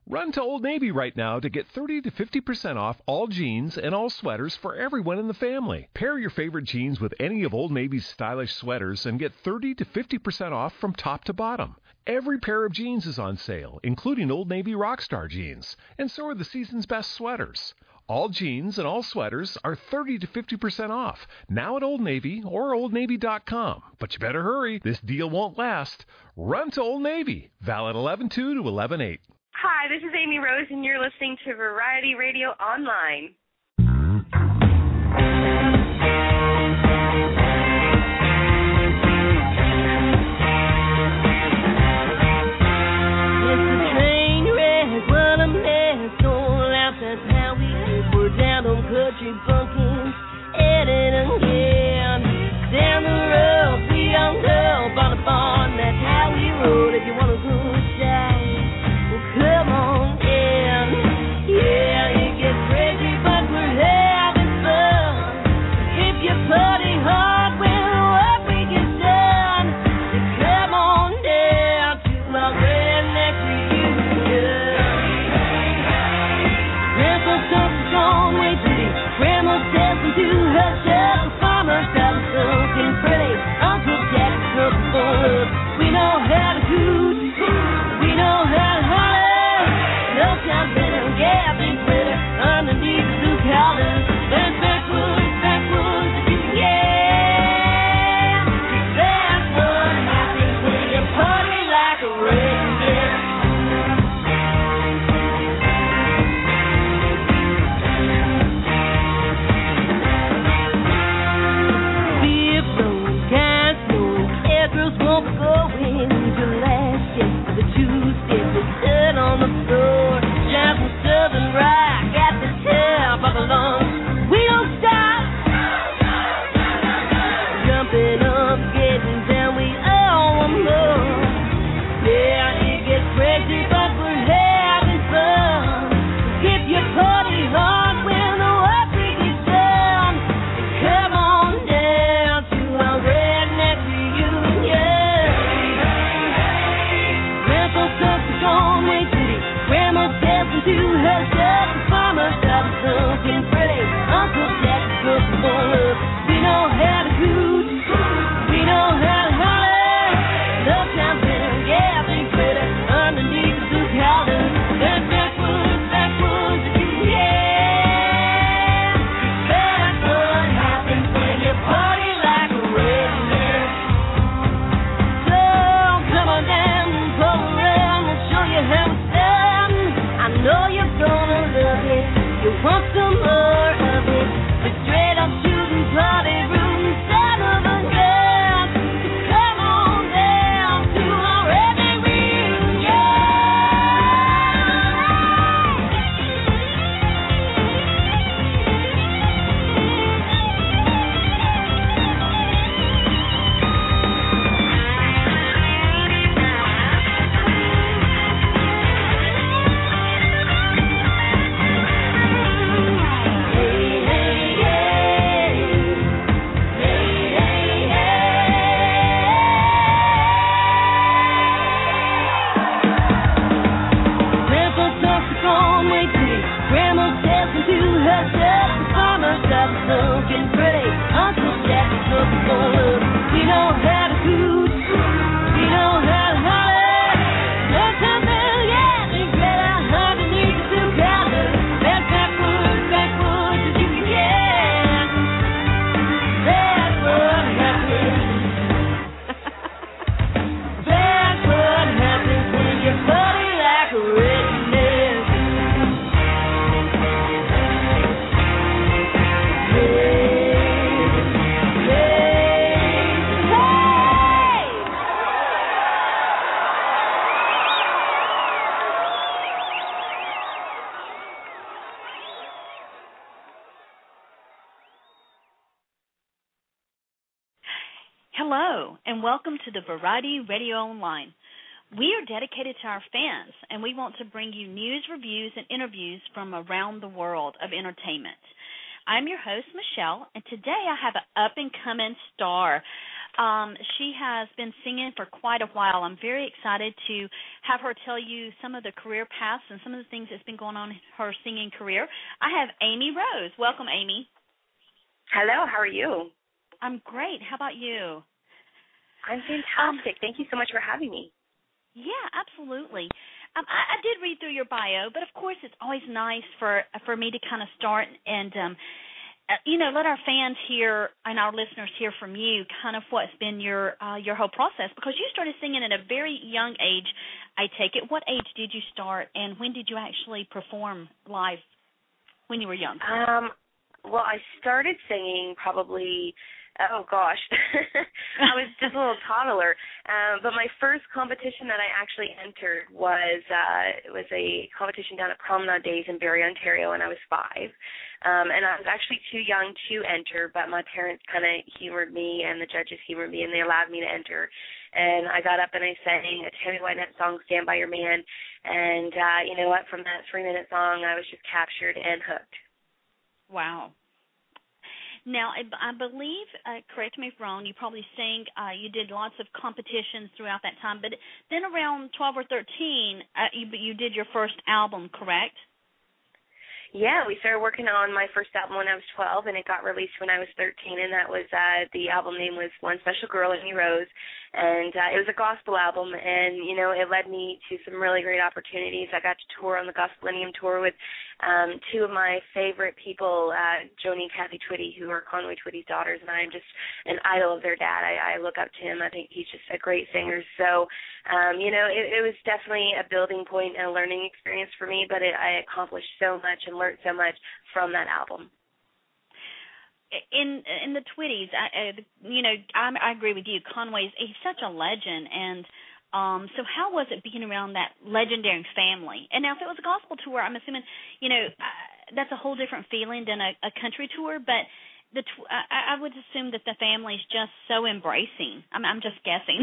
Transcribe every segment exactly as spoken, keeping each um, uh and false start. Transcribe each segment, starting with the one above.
Run to Old Navy right now to get thirty to fifty percent off all jeans and all sweaters for everyone in the family. Pair your favorite jeans with any of Old Navy's stylish sweaters and get thirty to fifty percent off from top to bottom. Every pair of jeans is on sale, including Old Navy Rockstar jeans, and so are the season's best sweaters. All jeans and all sweaters are thirty to fifty percent off, now at Old Navy or old navy dot com. But you better hurry, this deal won't last. Run to Old Navy, valid eleven two to eleven eight. Hi, this is Amy Rose, and you're listening to Variety Radio Online. It's the train wreck, what a mess, going out, that's how we live. We're down on country bumpkins, at it again. Down the road, we don't go, on a barn, that's how we roll. If you want a good time, come on in, yeah, it gets crazy, but we're having fun. If you party hard, well, what we get done, so come on down to my redneck reunion. Grandpa's son's gone way pretty, Grandma's dancing to her chest, the farmer's got looking pretty, Uncle Jack's looking for us. We know how to hoot, we know how to holler. No time better, yeah, big better, underneath the blue collars. There's backwoods, backwoods, yeah. That's what happens when you party like a redneck. Beer blowing, guys blowing, air girls won't be going to last day. The Tuesday, the dirt on the floor. Some southern rock at the top of the lungs. We don't stop. Jumping up, getting down, we all want more. Yeah, it gets crazy, but we're having fun. If you party hard, we'll know what we get done. Come on down to our redneck reunion. Grandpa's stuff is gone way pretty. Grandma's dancing to herself, the farmer's got looking pretty. Uncle Jack's looking for us. We know how to hoot, we know how to holler. Love time better, yeah, big better, underneath the blue collars. There's backwoods, backwoods, yeah. That's what happens when you party like a redneck. So come on down and pull around, we'll show you how it's done. I know you're gonna love it. You want some more of it. The straight up shooting party room son of a gun. So come on down to our redneck reunion. Grandma's dancing to herself, the farmer's got looking pretty. Uncle Jack's looking for us. We know how to hoot, we know how to holler. No time better, yeah, big better, underneath the blue collars. That's backwoods, backwoods, as you can get. That's what happens. That's what happens when you party like a redneck. Hello, and welcome to the Variety Radio Online. We are dedicated to our fans, and we want to bring you news, reviews, and interviews from around the world of entertainment. I'm your host, Michelle, and today I have an up-and-coming star Um, she has been singing for quite a while. I'm very excited to have her tell you some of the career paths and some of the things that's been going on in her singing career. I have Amy Rose. Welcome, Amy. Hello, how are you? I'm great. How about you? I'm fantastic. Um, Thank you so much for having me. Yeah, absolutely. Um, I, I did read through your bio, but of course it's always nice for for me to kind of start and um, Uh, you know, let our fans hear and our listeners hear from you kind of what's been your uh, your whole process, because you started singing at a very young age, I take it. What age did you start, and when did you actually perform live when you were young? Um, well, I started singing probably, oh, gosh, I was just a little toddler. Um, but my first competition that I actually entered was uh, it was a competition down at Promenade Days in Barrie, Ontario, and I was five. Um, and I was actually too young to enter, but my parents kind of humored me, and the judges humored me, and they allowed me to enter. And I got up and I sang a Tammy Wynette song, Stand By Your Man. And uh, you know what? From that three-minute song, I was just captured and hooked. Wow. Now, I, I believe, uh, correct me if wrong, you probably sang, uh, you did lots of competitions throughout that time, but then around twelve or thirteen, uh, you, you did your first album, correct? Yeah, we started working on my first album when I was twelve, and it got released when I was thirteen, and that was, uh, the album name was One Special Girl, Amy Rose, and uh, it was a gospel album, and, you know, it led me to some really great opportunities. I got to tour on the Gospelinium tour with um, two of my favorite people, uh, Joni and Kathy Twitty, who are Conway Twitty's daughters, and I'm just an idol of their dad. I, I look up to him. I think he's just a great singer. So, um, you know, it, it was definitely a building point and a learning experience for me, but it, I accomplished so much and learned so much from that album. In in the Twitties, I, I, you know, I, I agree with you. Conway's he's such a legend, and um, so how was it being around that legendary family? And now, if it was a gospel tour, I'm assuming, you know, uh, that's a whole different feeling than a, a country tour. But the tw- I, I would assume that the family's just so embracing. I'm, I'm just guessing.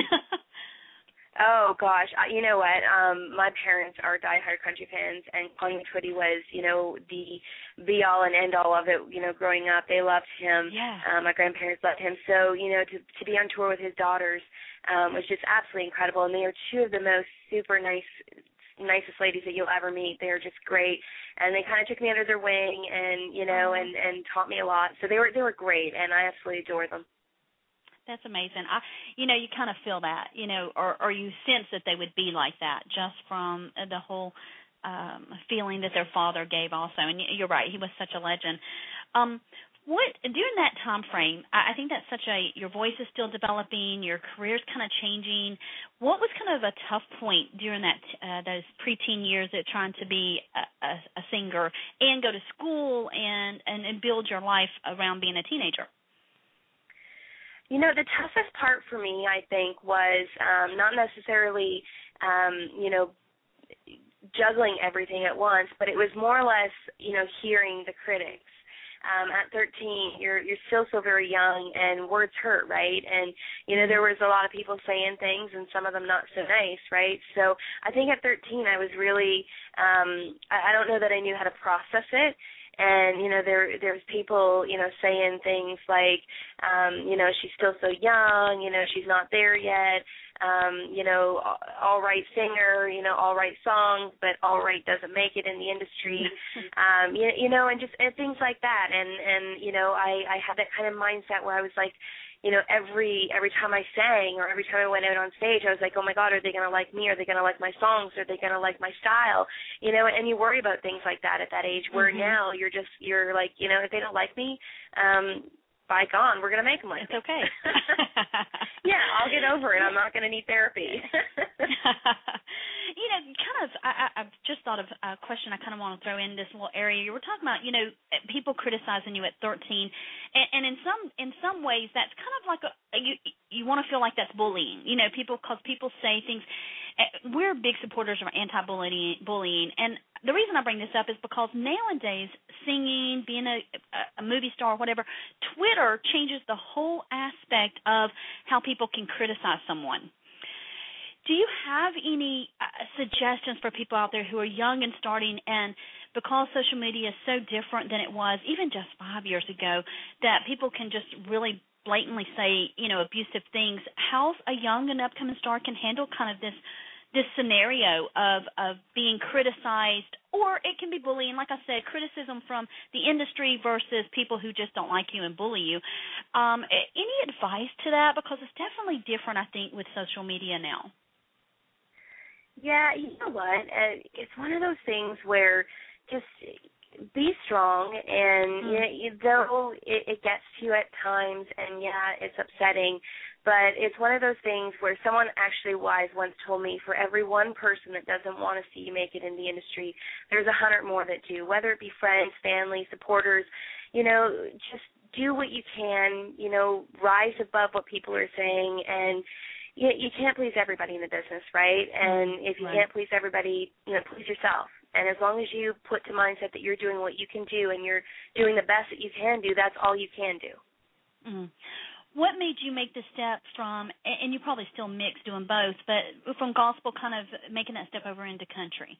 Oh, gosh. Uh, you know what? Um, my parents are diehard country fans, and Conway Twitty was, you know, the be-all and end-all of it, you know, growing up. They loved him. Yeah. Um, my grandparents loved him. So, you know, to, to be on tour with his daughters um, was just absolutely incredible, and they are two of the most super nice nicest ladies that you'll ever meet. They're just great, and they kind of took me under their wing and, you know, and, and taught me a lot. So they were they were great, and I absolutely adore them. That's amazing. I, you know, you kind of feel that, you know, or, or you sense that they would be like that just from the whole um, feeling that their father gave also. And you're right, he was such a legend. Um, what during that time frame, I, I think that's such a, your voice is still developing, your career's kind of changing. What was kind of a tough point during that uh, those preteen years of trying to be a, a, a singer and go to school and, and, and build your life around being a teenager? You know, the toughest part for me, I think, was um, not necessarily, um, you know, juggling everything at once, but it was more or less, you know, hearing the critics. Um, at thirteen, you're you're still so very young, and words hurt, right? And, you know, there was a lot of people saying things, and some of them not so nice, right? So I think at thirteen, I was really, um, I, I don't know that I knew how to process it. And, you know, there there's people, you know, saying things like, um, you know, she's still so young, you know, she's not there yet, um, you know, all right singer, you know, all right songs, but all right doesn't make it in the industry, um, you, you know, and just and things like that. And, and you know, I, I had that kind of mindset where I was like, you know, every every time I sang or every time I went out on stage, I was like, oh, my God, are they going to like me? Are they going to like my songs? Are they going to like my style? You know, and you worry about things like that at that age where mm-hmm. now you're just, you're like, you know, if they don't like me, um, by God, we're going to make them like It's okay. Yeah, I'll get over it. I'm not going to need therapy. You know, kind of, I, I've just thought of a question I kind of want to throw in this little area. You were talking about, you know, people criticizing you at thirteen, and, and in some in some ways that's kind of like a, you you want to feel like that's bullying. You know, people because people say things. We're big supporters of anti-bullying, bullying, and the reason I bring this up is because nowadays singing, being a, a movie star, whatever, Twitter changes the whole aspect of how people can criticize someone. Do you have any uh, suggestions for people out there who are young and starting, and because social media is so different than it was even just five years ago, that people can just really blatantly say, you know, abusive things. How a young and upcoming star can handle kind of this this scenario of, of being criticized, or it can be bullying, like I said, criticism from the industry versus people who just don't like you and bully you. Um, any advice to that? Because it's definitely different, I think, with social media now. Yeah, you know what? Uh, it's one of those things where just be strong, and mm. you know, though it, it gets to you at times, and yeah, it's upsetting, but it's one of those things where someone actually wise once told me, for every one person that doesn't want to see you make it in the industry, there's a hundred more that do, whether it be friends, family, supporters. You know, just do what you can, you know, rise above what people are saying, and you, you can't please everybody in the business, right? And if you right. can't please everybody, you know, please yourself. And as long as you put to mindset that you're doing what you can do and you're doing the best that you can do, that's all you can do. Mm. What made you make the step from, and you probably still mix doing both, but from gospel kind of making that step over into country?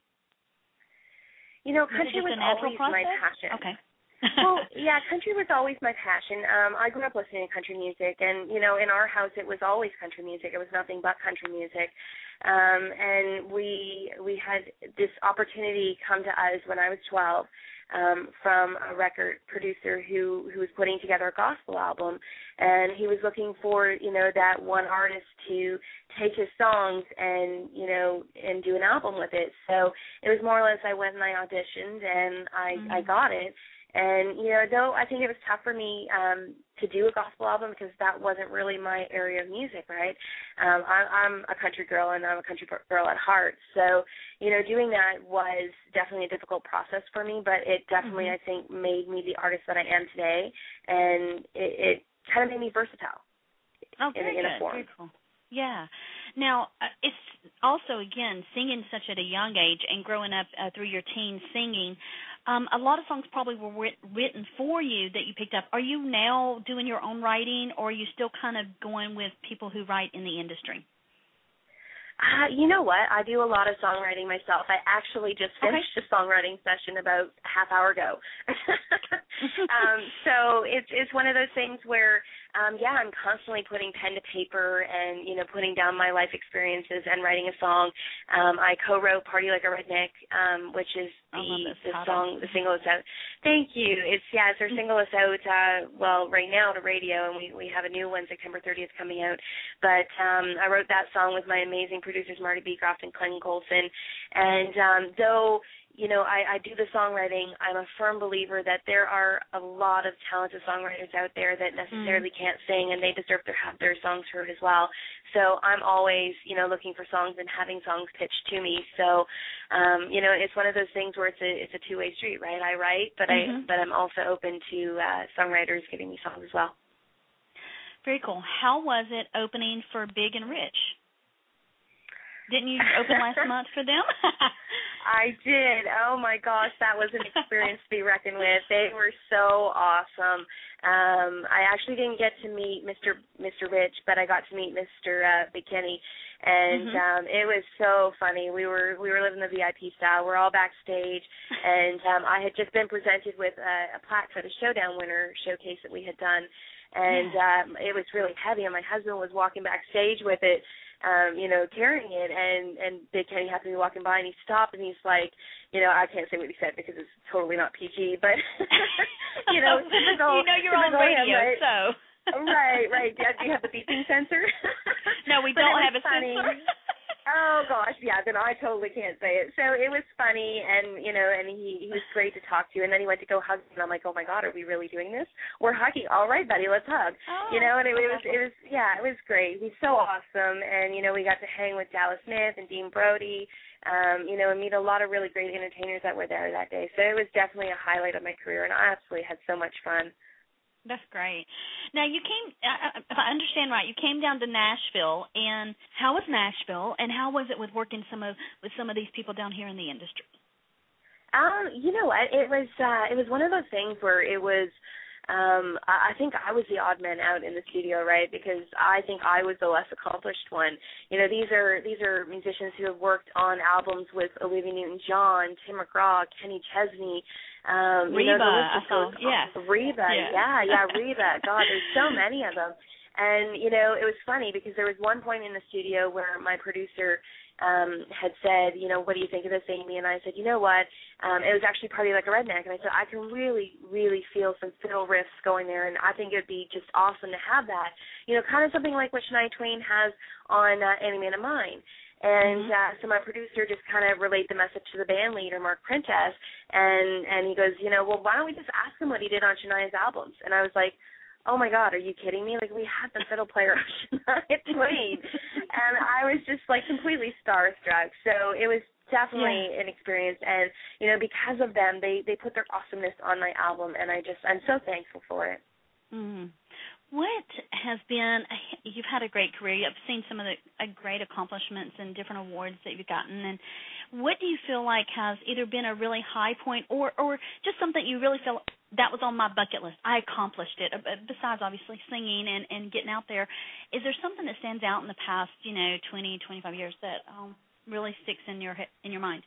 You know, country was, was always process? my passion. Okay. Well, yeah, country was always my passion. Um, I grew up listening to country music, and, you know, in our house it was always country music. It was nothing but country music. Um, and we we had this opportunity come to us when I was twelve um, from a record producer who, who was putting together a gospel album, and he was looking for, you know, that one artist to take his songs and, you know, and do an album with it. So it was more or less I went and I auditioned, and I, mm-hmm. I got it. And, you know, though I think it was tough for me um, to do a gospel album because that wasn't really my area of music, right? Um, I, I'm a country girl, and I'm a country girl at heart. So, you know, doing that was definitely a difficult process for me, but it definitely, mm-hmm. I think, made me the artist that I am today. And it, it kind of made me versatile oh, in, very in good. a form. Very cool. Yeah. Now, uh, it's also, again, singing such at a young age and growing up uh, through your teens singing, um, a lot of songs probably were writ- written for you that you picked up. Are you now doing your own writing, or are you still kind of going with people who write in the industry? Uh, you know what? I do a lot of songwriting myself. I actually just finished okay. a songwriting session about a half hour ago. um, so it's it's one of those things where, um, yeah, I'm constantly putting pen to paper and, you know, putting down my life experiences and writing a song. Um, I co-wrote Party Like a Redneck, um, which is the, the song, the single is out. Thank you. It's, yeah, it's our single is out, uh, well, right now to radio, and we, we have a new one, September thirtieth, coming out. But um, I wrote that song with my amazing producers, Marty Beecroft and Clinton Colson. And um, though, you know, I, I do the songwriting, I'm a firm believer that there are a lot of talented songwriters out there that necessarily mm. can't sing, and they deserve to have their songs heard as well. So I'm always, you know, looking for songs and having songs pitched to me. So, um, you know, it's one of those things where it's a it's a two-way street, right? I write, but mm-hmm. I but I'm also open to uh, songwriters giving me songs as well. Very cool. How was it opening for Big and Rich? Didn't you open last month for them? I did. Oh, my gosh, that was an experience to be reckoned with. They were so awesome. Um, I actually didn't get to meet Mister Mister Rich, but I got to meet Mister Uh, Big Kenny, and mm-hmm. um, it was so funny. We were we were living the V I P style. We're all backstage, and um, I had just been presented with a, a plaque for the Showdown winner showcase that we had done, and um, it was really heavy, and my husband was walking backstage with it, Um, you know, carrying it, and, and Big Kenny happened to be walking by, and he stopped, and he's like, you know, I can't say what he said because it's totally not P G, but, you know, typical. You know you're on radio, him, right? so. right, right. Do you have the beeping sensor? No, we don't have a funny. sensor. Oh, gosh, yeah, then I totally can't say it. So it was funny, and, you know, and he, he was great to talk to, and then he went to go hug me, and I'm like, oh, my God, are we really doing this? We're hugging. All right, buddy, let's hug. Oh, you know, and it, it was, it was, yeah, it was great. He's so awesome, and, you know, we got to hang with Dallas Smith and Dean Brody, um, you know, and meet a lot of really great entertainers that were there that day. So it was definitely a highlight of my career, and I absolutely had so much fun. That's great. Now, you came, if I understand right, you came down to Nashville, and how was Nashville, and how was it with working some of with some of these people down here in the industry? Um, you know what? It was uh, it was one of those things where it was um, I, I think I was the odd man out in the studio, right? Because I think I was the less accomplished one. You know, these are these are musicians who have worked on albums with Olivia Newton-John, Tim McGraw, Kenny Chesney. Um, Reba, you know, the list I just saw, goes yeah. on. Reba, yeah, yeah, yeah, Reba. God, there's so many of them. And, you know, it was funny because there was one point in the studio where my producer um, had said, you know, what do you think of this, Amy? And I said, you know what, um, it was actually Party Like a Redneck. And I said, I can really, really feel some fiddle riffs going there, and I think it would be just awesome to have that. You know, kind of something like what Shania Twain has on uh, Any Man of Mine. And uh, so my producer just kind of relayed the message to the band leader, Mark Prentice, and, and he goes, you know, well, why don't we just ask him what he did on Shania's albums? And I was like, oh, my God, are you kidding me? Like, we had the fiddle player of Shania Twain. And I was just, like, completely starstruck. So it was definitely yeah. an experience. And, you know, because of them, they, they put their awesomeness on my album, and I just, I'm so thankful for it. Mm. What has been, you've had a great career. You've seen some of the uh, great accomplishments and different awards that you've gotten. And what do you feel like has either been a really high point or, or just something you really feel that was on my bucket list? I accomplished it, besides obviously singing and, and getting out there. Is there something that stands out in the past, you know, twenty, twenty-five years that um, really sticks in your in your mind?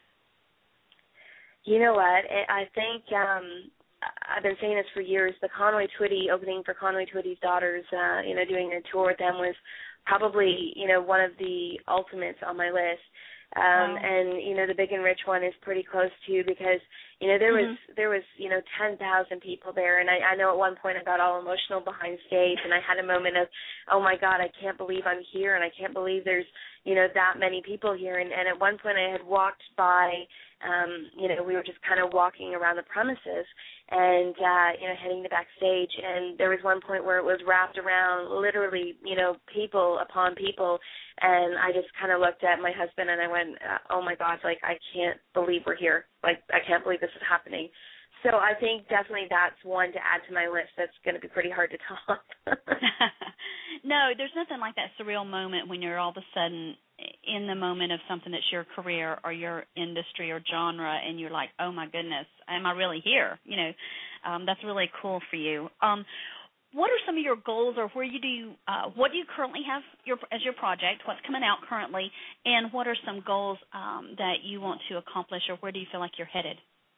You know what? I think um, I've been saying this for years. The Conway Twitty, opening for Conway Twitty's Daughters, uh, you know, doing a tour with them was probably, you know, one of the ultimates on my list. Um, wow. And, you know, the Big and Rich one is pretty close, too, because, you know, there mm-hmm. was, there was you know, ten thousand people there. And I, I know at one point I got all emotional behind stage, and I had a moment of, oh, my God, I can't believe I'm here, and I can't believe there's, you know, that many people here. And, and at one point I had walked by, um, you know, we were just kind of walking around the premises and, uh, you know, heading to backstage. And there was one point where it was wrapped around literally, you know, people upon people. And I just kind of looked at my husband and I went, oh, my God, like, I can't believe we're here. Like, I can't believe this is happening. So I think definitely that's one to add to my list that's going to be pretty hard to top. No, there's nothing like that surreal moment when you're all of a sudden in the moment of something that's your career or your industry or genre, and you're like, oh, my goodness, am I really here? You know, um, that's really cool for you. Um, what are some of your goals, or where you do, uh, what do you currently have your, as your project, what's coming out currently, and what are some goals um, that you want to accomplish, or where do you feel like you're headed?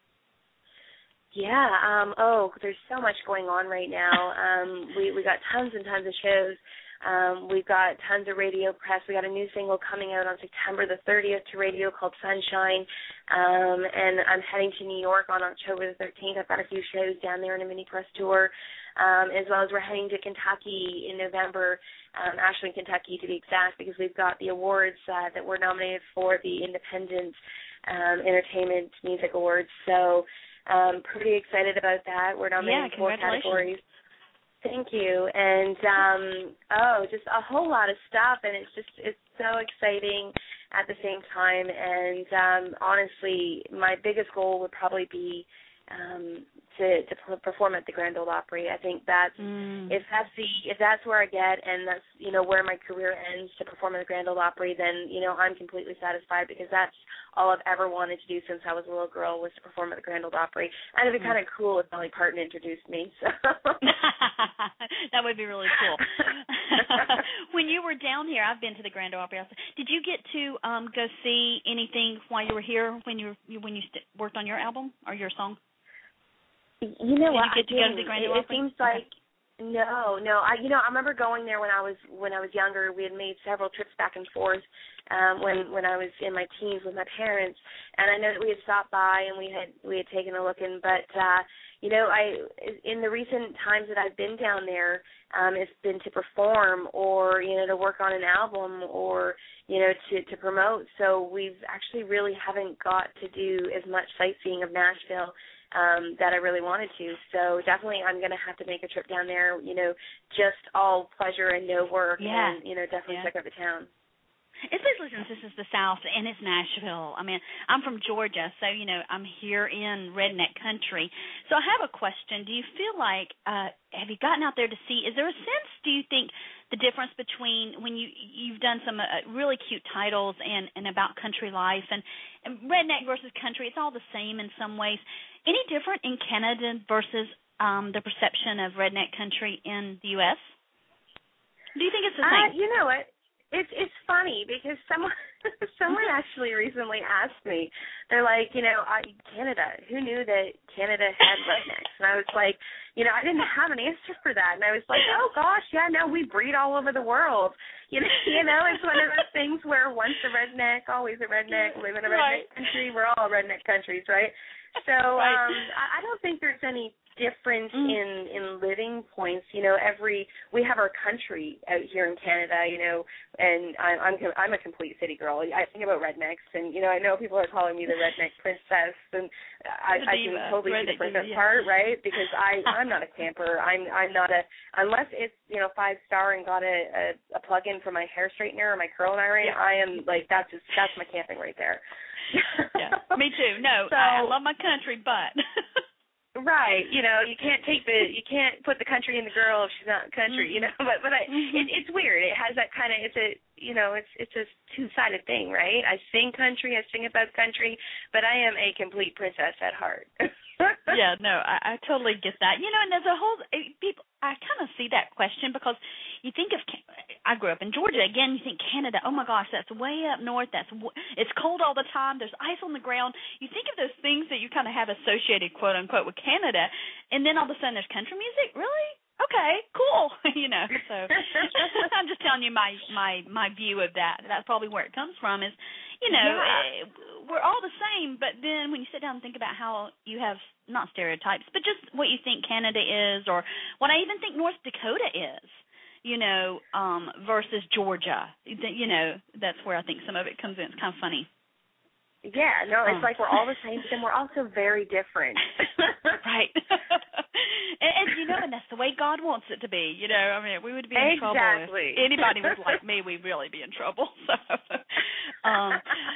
Yeah, um, oh, there's so much going on right now. Um, we, we got tons and tons of shows. Um, we've got tons of radio press. We got a new single coming out on September the thirtieth to radio called Sunshine. Um, and I'm heading to New York on October the thirteenth. I've got a few shows down there in a mini press tour, um, as well as we're heading to Kentucky in November, um, Ashland, Kentucky to be exact, because we've got the awards uh, that we're nominated for, the Independent um, Entertainment Music Awards. So Um, pretty excited about that. We're nominated yeah, in four categories. Thank you. And, um, oh, just a whole lot of stuff, and it's just, it's so exciting at the same time. And um, honestly, my biggest goal would probably be um, to, to perform at the Grand Ole Opry. I think that's, mm. if that's the, if that's where I get, and that's, you know, where my career ends, to perform at the Grand Ole Opry, then, you know, I'm completely satisfied, because that's all I've ever wanted to do since I was a little girl, was to perform at the Grand Ole Opry. And it'd be kind of cool if Dolly Parton introduced me. So. That would be really cool. When you were down here, I've been to the Grand Ole Opry. Did you get to um, go see anything while you were here when you when you st- worked on your album or your song? You know Did what? you get to go to the Grand Ole It, it Opry? seems like okay. no, no. I, you know, I remember going there when I was when I was younger. We had made several trips back and forth um, when when I was in my teens with my parents, and I know that we had stopped by and we had we had taken a look in. But uh, you know, I in the recent times that I've been down there, um, it's been to perform or you know to work on an album or you know to to promote. So we've actually really haven't got to do as much sightseeing of Nashville Um, that I really wanted to. So definitely I'm going to have to make a trip down there, you know, just all pleasure and no work, yeah. and, you know, definitely yeah. check out the town. Especially since this is the South and it's Nashville. I mean, I'm from Georgia, so, you know, I'm here in redneck country. So I have a question. Do you feel like, uh, have you gotten out there to see, is there a sense, do you think, the difference between when you, you've done some uh, really cute titles and, and about country life and, and redneck versus country, it's all the same in some ways. any different in Canada versus um, the perception of redneck country in the U S? Do you think it's the same? Uh, you know what? It's it's funny because someone someone actually recently asked me. They're like, you know, I, Canada. Who knew that Canada had rednecks? And I was like, you know, I didn't have an answer for that. And I was like, oh gosh, yeah, no, we breed all over the world. You know, you know, it's one of those things where once a redneck, always a redneck. Live in a redneck right. country. We're all redneck countries, right? So right. um, I, I don't think there's any difference mm. in in living points. You know, every we have our country out here in Canada. You know, and I, I'm I'm a complete city girl. I think about rednecks, and you know, I know people are calling me the redneck princess, and I, I can totally see the princess diva, yeah. part, right? Because I I'm not a camper. I'm I'm not a unless it's you know five star and got a a, a plug-in for my hair straightener or my curling iron. Yeah. I am like that's just, that's my camping right there. Yeah, me too. No, so, I love my country, but. Right, you know, you can't take the, you can't put the country in the girl if she's not country, you know. But but I, mm-hmm. it, it's weird. It has that kind of, it's a, you know, it's it's a two-sided thing, right? I sing country, I sing about country, but I am a complete princess at heart. Yeah, no, I, I totally get that. You know, and there's a whole people. I kind of see that question because you think of. I grew up in Georgia. Again, you think Canada. Oh my gosh, that's way up north. That's it's cold all the time. There's ice on the ground. You think of those things that you kind of have associated, quote unquote, with Canada, and then all of a sudden there's country music. Really? Okay, cool. You know, so I'm just telling you my my my view of that. That's probably where it comes from. Is you know. Yeah. Uh, we're all the same, but then when you sit down and think about how you have, not stereotypes, but just what you think Canada is or what I even think North Dakota is, you know, um, versus Georgia. You know, that's where I think some of it comes in. It's kind of funny. Yeah, no, it's um. like we're all the same, but then we're also very different. Right. and, and, you know, and that's the way God wants it to be. You know, I mean, we would be in exactly. trouble if anybody was like me. We'd really be in trouble. So, um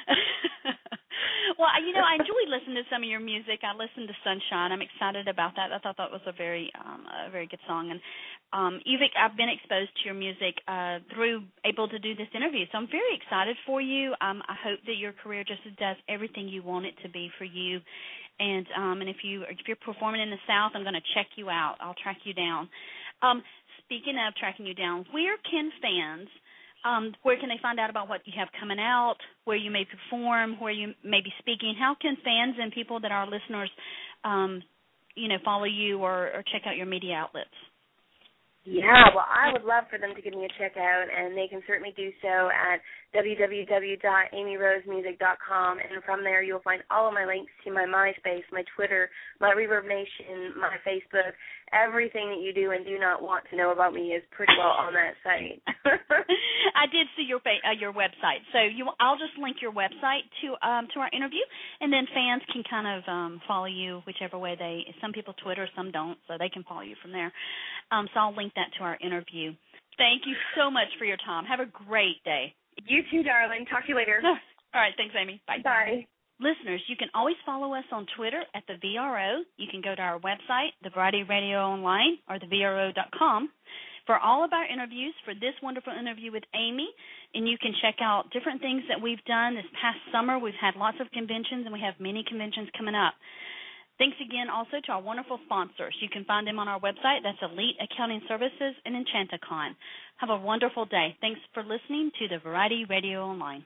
well, you know, I enjoy listening to some of your music. I listened to Sunshine. I'm excited about that. I thought that was a very, um, a very good song. And um, you've, I've been exposed to your music uh, through able to do this interview, so I'm very excited for you. Um, I hope that your career just does everything you want it to be for you. And um, and if you if you're performing in the South, I'm going to check you out. I'll track you down. Um, speaking of tracking you down, where can fans? Um, where can they find out about what you have coming out, where you may perform, where you may be speaking? How can fans and people that are listeners, um, you know, follow you or, or check out your media outlets? Yeah, well, I would love for them to give me a check out, and they can certainly do so at w w w dot amy rose music dot com, and from there you'll find all of my links to my MySpace, my Twitter, my Reverb Nation, my Facebook. Everything that you do and do not want to know about me is pretty well on that site. I did see your uh, your website, so you, I'll just link your website to um, to our interview, and then fans can kind of um, follow you whichever way they. Some people Twitter, some don't, so they can follow you from there. Um, so I'll link that to our interview. Thank you so much for your time. Have a great day. You too, darling. Talk to you later. All right. Thanks, Amy. Bye. Bye. Listeners, you can always follow us on Twitter at the V R O. You can go to our website, the Variety Radio Online, or the V R O dot com, for all of our interviews, for this wonderful interview with Amy. And you can check out different things that we've done this past summer. We've had lots of conventions, and we have many conventions coming up. Thanks again also to our wonderful sponsors. You can find them on our website. That's Elite Accounting Services and Enchanticon. Have a wonderful day. Thanks for listening to the Variety Radio Online.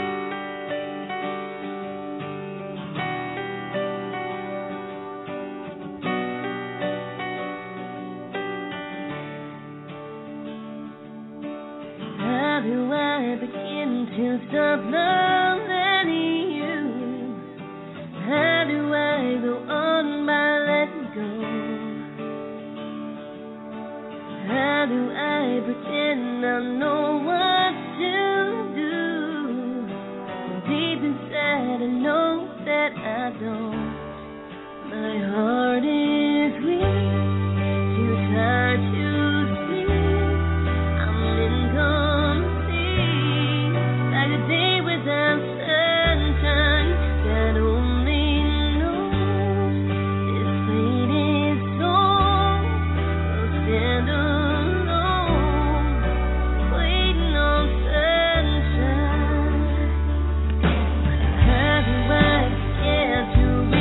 How do I begin to stop loving you? How do I go on by letting go? How do I pretend I know what to do? Deep inside I know that I don't. My heart is weak, too tired to to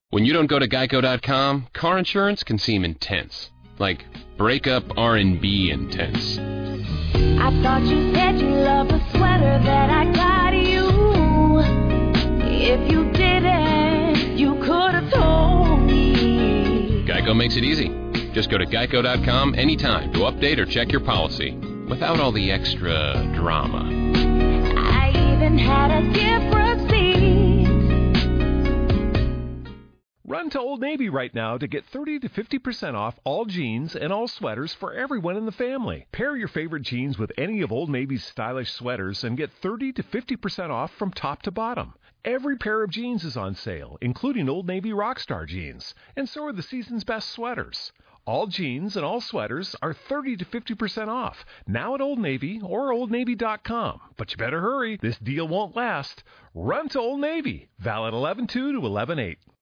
When you don't go to geico dot com, car insurance can seem intense. Like breakup R and B intense. I thought you said you loved the sweater that I got you. If you didn't, you could have told me. Geico makes it easy. Just go to geico dot com anytime to update or check your policy without all the extra drama. I even had a gift receipt. Run to Old Navy right now to get thirty to fifty percent off all jeans and all sweaters for everyone in the family. Pair your favorite jeans with any of Old Navy's stylish sweaters and get thirty to fifty percent off from top to bottom. Every pair of jeans is on sale, including Old Navy Rockstar jeans, and so are the season's best sweaters. All jeans and all sweaters are thirty to fifty percent off, now at Old Navy or old navy dot com. But you better hurry, this deal won't last. Run to Old Navy, valid eleven two to eleven eight.